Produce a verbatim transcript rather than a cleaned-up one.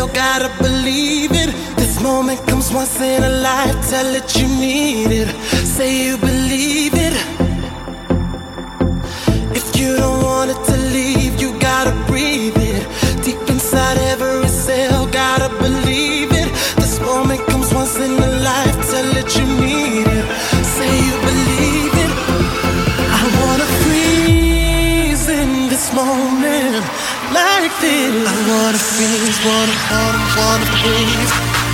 still gotta believe it. This moment comes once in a life, tell it you need it. Say you believe it. If you don't want it to leave, you gotta breathe it. Deep inside every cell, gotta believe it. This moment comes once in a life, tell it you need it. Say you believe it. I wanna freeze in this moment like this. I wanna freeze, wanna, wanna, wanna freeze.